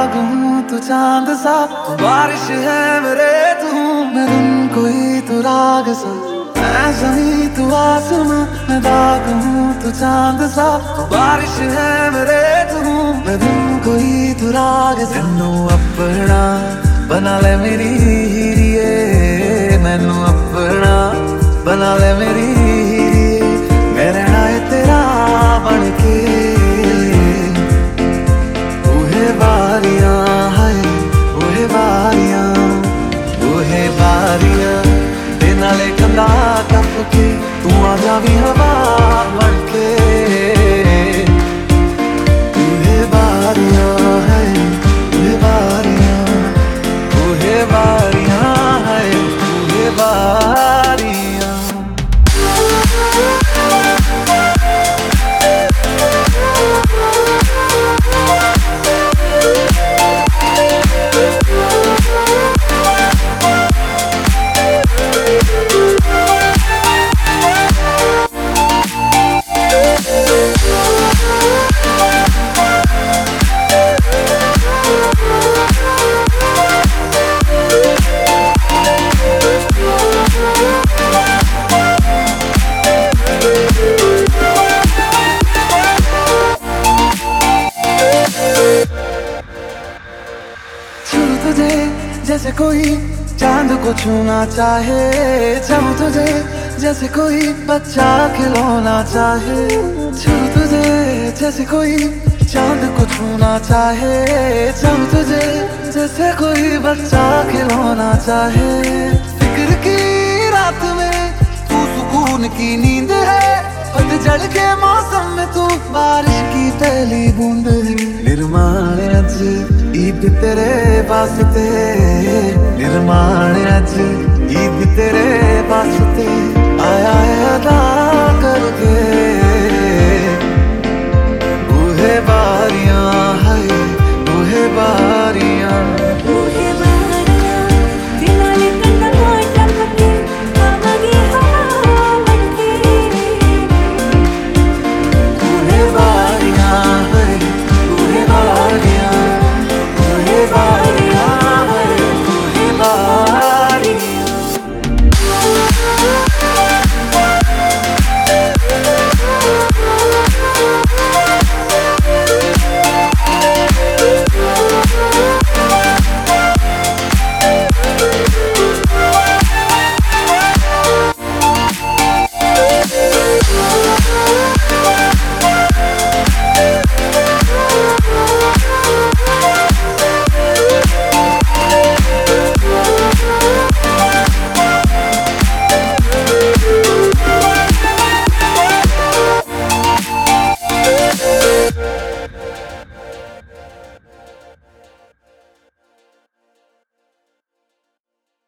दाग हूँ तू चांद सा, बारिश है मेरे तू, मैं धुन कोई तू राग सा, मैं जमीं तू आसमां, मैं दाग हूँ तू चांद सा, बारिश है मेरे तू, मैं धुन कोई तू राग सा। मैनू अपना बना ले मेरी हीरिए, मैनू अपना बना ले मेरी हीरिए, मैं रहना है तेरा बन के। ओहे बारियां हाय ओहे बारियां, ओहे बारियां ते नाले कंधा टप के, तू आ जावी हवा बन के। ओहे बारियां हाय ओहे बारियां, ओहे बारियां हाय ओहे बारियां। तुझे जैसे कोई चांद को छूना चाहे, चाहूं तुझे जैसे कोई बच्चा खिलौना चाहे, छू तुझे जैसे कोई चांद को छूना चाहे, चाहूं तुझे जैसे कोई बच्चा खिलौना चाहे। फिक्र की रात में तू सुकून की नींद है, पतझड़ के मौसम में तू बारिश की पहली बूंद है। निर्माण अज ईद तेरे वास्ते, निर्माण अज ईद तेरे वास्ते, आया है अदा